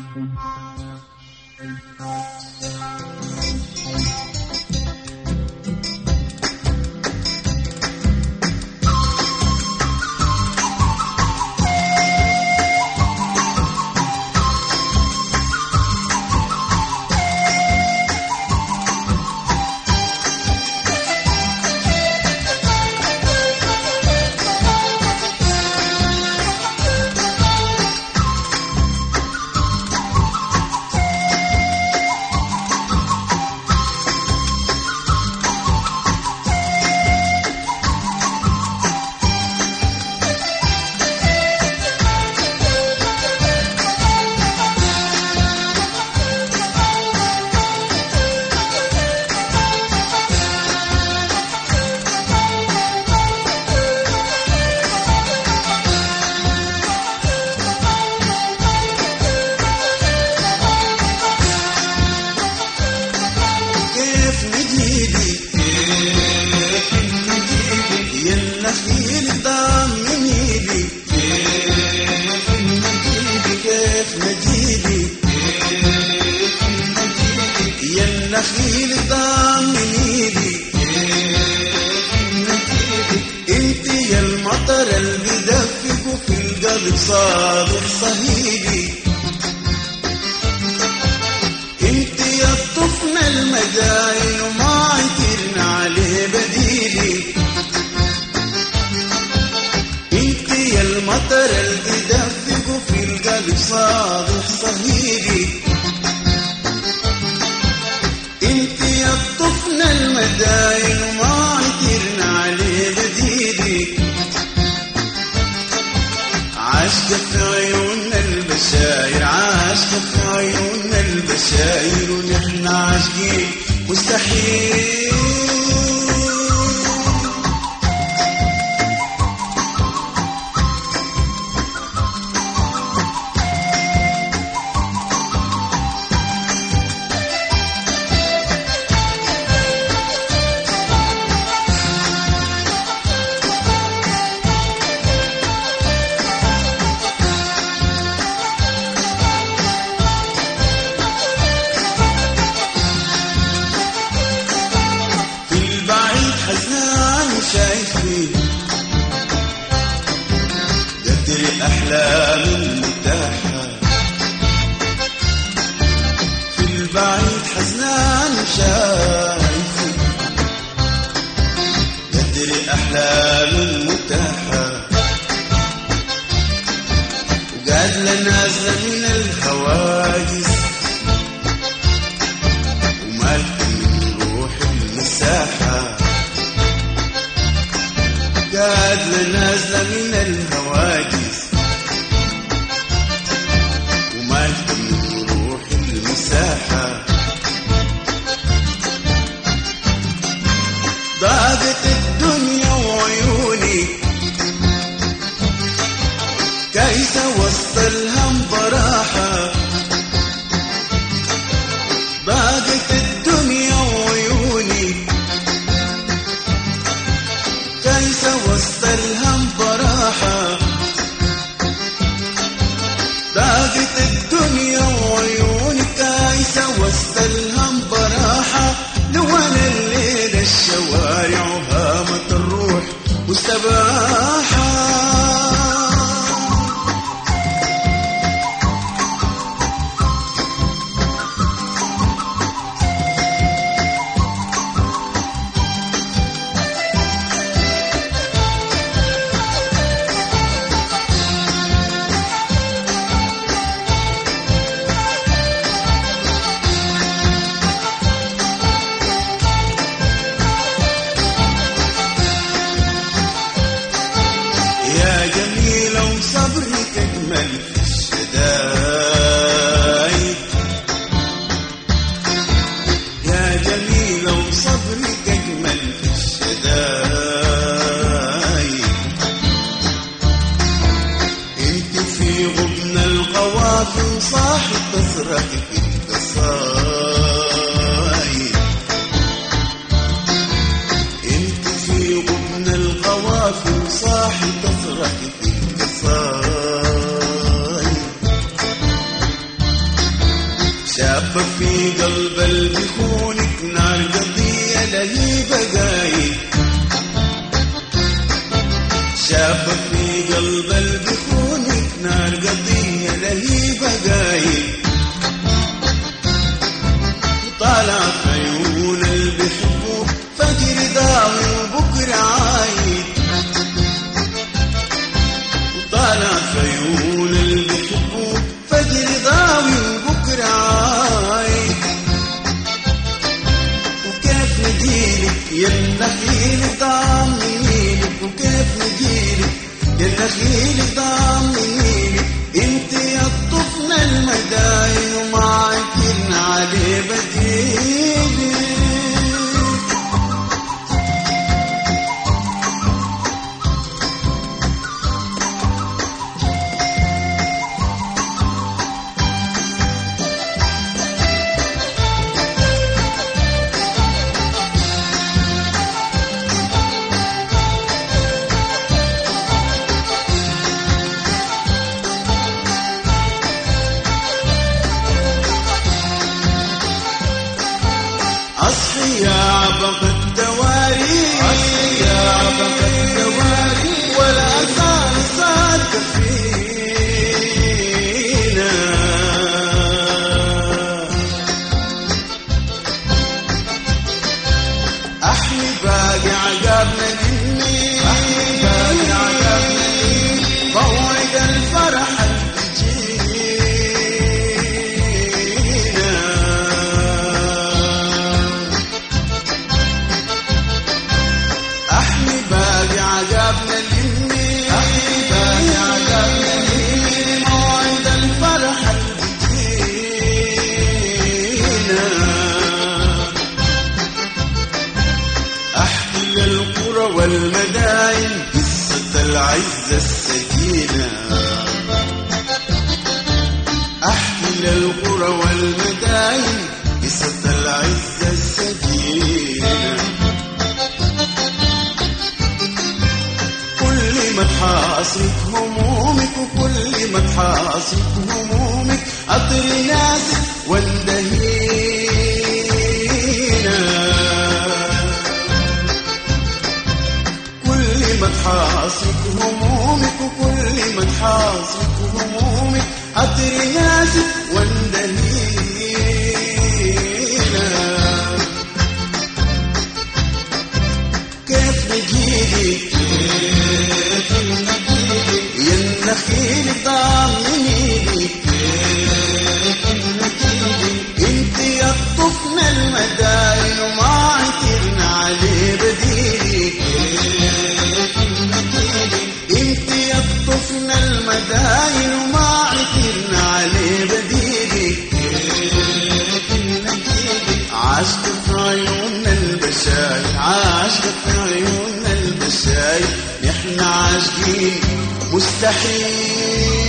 النخيل ضام من ايدي انت يا المطر اللي بدفك وفي القلب صابح صهيدي انت يا الطفل المداين وما عترنا عليه بديلي انت يا المطر اللي بدفك وفي القلب صابح صهيدي المداين وما عترنا عليه بديدي عاشق في عيوننا البشاير عاشق في عيوننا البشاير ونحن عاشقين مستحيل شايفين قدر الأحلام المتاحة في البعيد حزنان شايفين قدر الأحلام المتاحة وقادلة نازلة من الهواجس ومالك من روح المساحة قادلة نازلة من الهواجس ومالك من روح المساحة ضاقت الدنيا وعيوني كيس وسط الهم براحة ضاقت الدنيا وعيوني كيس وسط الهم براحة ضاقت الدنيا وعيوني كيس وسط الهم براحة لون الليل الشوارع وهامت الروح مستباحة يا جميلة وصبرك أجمل في الشدايد يا جميلة وصبرك أجمل في الشدايد انت في غبن القوافي صاحب تصرخ في القصايد انت في غبن القوافي صاحب تصرخ في القصايد شابة في قلب البخونك نار قضية لهيبة قايد. شابة في قلب البخونك نار قضية لهيبة قايد. طالع في عيون اللي بيحبوك فجر داوي وبكرة عايد. طالع في عيون اللي بيحبوك فجر داوي وبكرة عايد. وكيف نجيلك يا النخيل طعمينيلك، وكيف نجيلك يا النخيل طعمينيلك. انت يا الطفل المداين ومعك علي بديلك. أصحي يا عبق التواريخ، أصحي يا عبق التواريخ، ولا زال صادق فينا. أحمي باقي عقابنا مني، أحمي باقي عقابنا مني، موعد الفرح عجبنا لمي، أحبابي عجبنا لمي، موعد الفرح بجينا. أحكي للقرى والمداين قصة العزة السكينة. أحكي للقرى والمداين قصة العزة السكينة. كل ما تحاصرك همومك، وكل ما تحاصرك همومك أطري ناسك واندهينا. كل ما تحاصرك همومك، وكل ما تحاصرك همومك أطري ناسك واندهينا. كيف نجيلك يا النخيل ضامنيلك، انت يا الطفل المداين وما عثرنا عليه بديلك. انت يا الطفل المداين وما عثرنا عليه بديلك. عاشق في عيوننا البشاير، عاشق في عيوننا البشاير، نحن عاشقين مستحيل